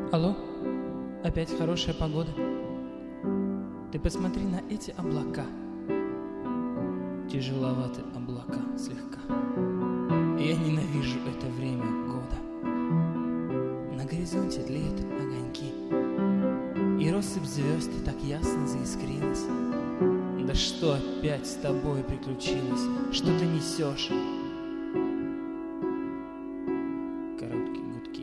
Алло, опять хорошая погода. Ты посмотри на эти облака. Тяжеловаты облака слегка. Я ненавижу это время года. На горизонте тлеют огоньки, и россыпь звезд так ясно заискрилась. Да что опять с тобой приключилось? Что ты несешь? Короткие гудки.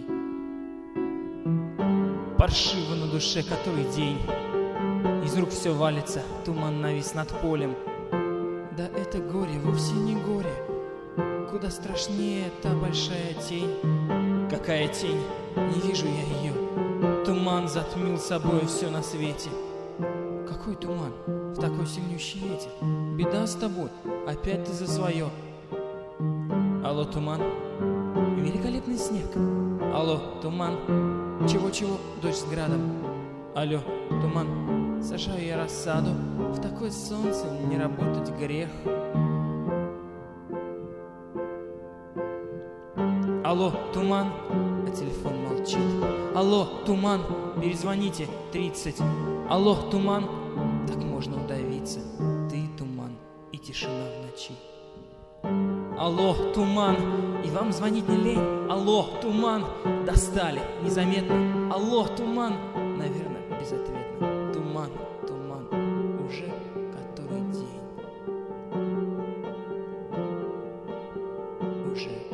Паршиво на душе который день. Из рук все валится, туман навис над полем. Да это горе вовсе не горе. Куда страшнее та большая тень. Какая тень? Не вижу я ее. Туман затмил собой все на свете. Какой туман? В такой сильнющий ветер. Беда с тобой, опять ты за свое. Алло, туман, великолепный снег. Алло, туман, чего-чего, дождь с градом. Алло, туман, сажаю я рассаду. В такое солнце не работать грех. Алло, туман, а телефон молчит. Алло, туман, перезвоните, 30. Алло, туман, так можно удавиться. Ты туман и тишина в ночи. Алло, туман, и вам звонить не лень. Алло, туман, достали, незаметно. Алло, туман, наверное, безответно. Туман, туман, уже который день. Уже